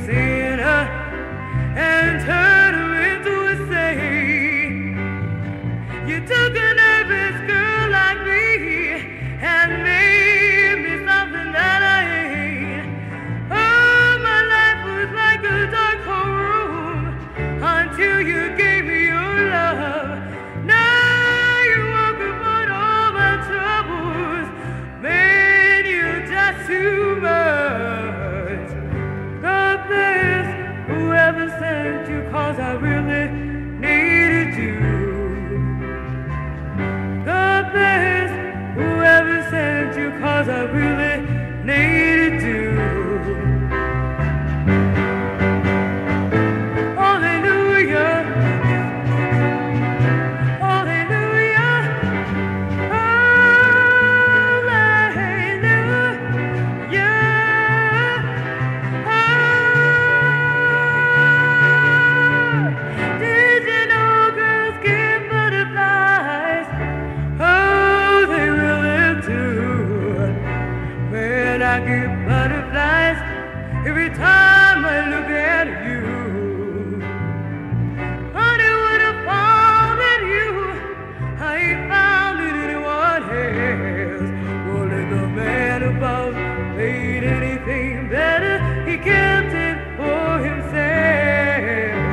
sinner and turned her into a saint. You took a nervous girl like me and made me something that I ain't. Oh, my life was like a dark hole room until you gave me your love. Now you woke up on all my troubles, man, you're just too much. God bless whoever sent you, 'cause I really needed you. God bless whoever sent you, 'cause I really needed you. Hallelujah. Hallelujah. Hallelujah. Did you know girls get butterflies? Oh, they really do. Man, I get butterflies every time I look at you. Honey, when I found in you, I ain't found in anyone else. Well, if the man above made anything better, he kept it for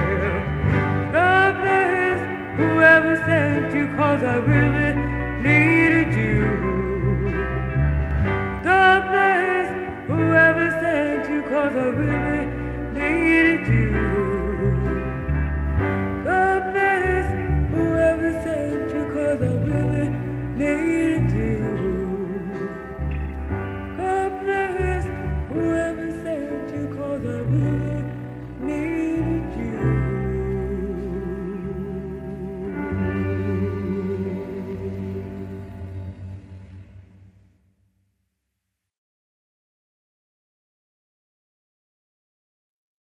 himself. God bless whoever sent you, 'cause I really need